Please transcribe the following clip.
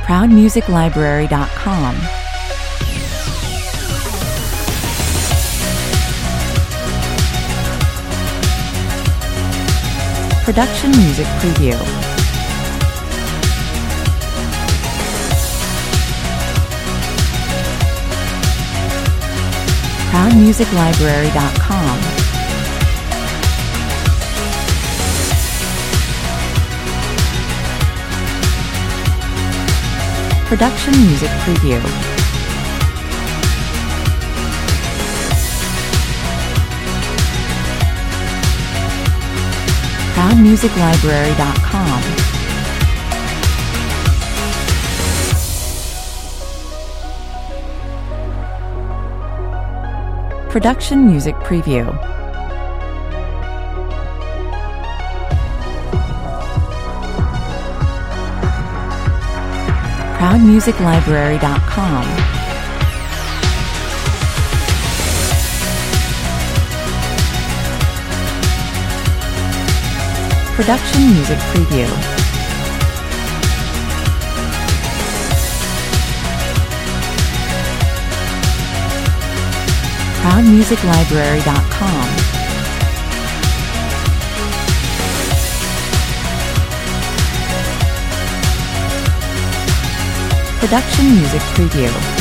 ProudMusicLibrary.com. Production Music Preview. ProudMusicLibrary.com. Production Music Preview. ProudMusicLibrary.com. Production Music Preview. ProudMusicLibrary.com. Production Music Preview. ProudMusicLibrary.com. Production Music Preview.